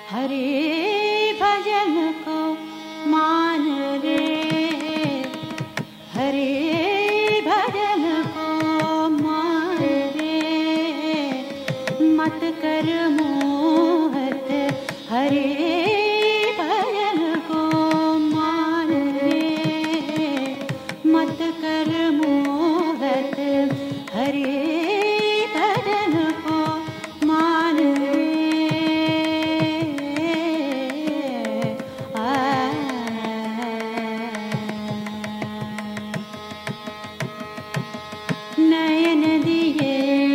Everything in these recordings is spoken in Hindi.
हरे भजन को मान रे, हरे भजन को मान रे, मत कर मोहत, हरे भजन को मान रे, मत कर मोहत, हरे भजन को मान रे। नयन दिए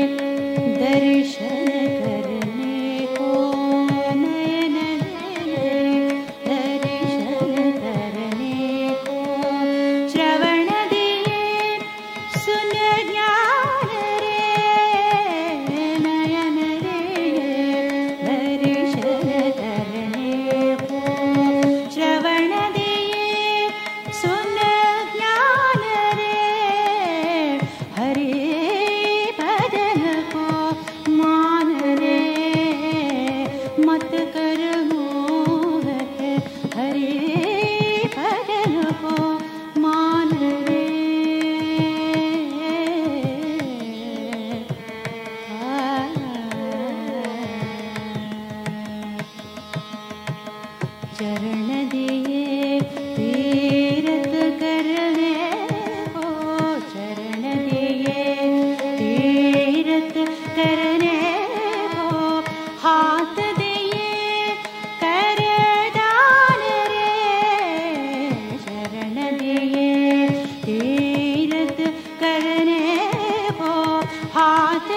दर्शन करने को, नयन दिए दर्शन करने को, श्रवण दिए सुन ज्ञान रे, नयन दिए दर्शन करने को, श्रवण दिए सुन ज्ञान रे, हरे भजन को मान रे, मत कर मोहत, हरे भजन को मान रे। चरण दिए तीरथ करने को, चरण दिए तीरथ करने को, हाथ दिए कर दान रे, शरण दिए तीरथ करने को, हाथ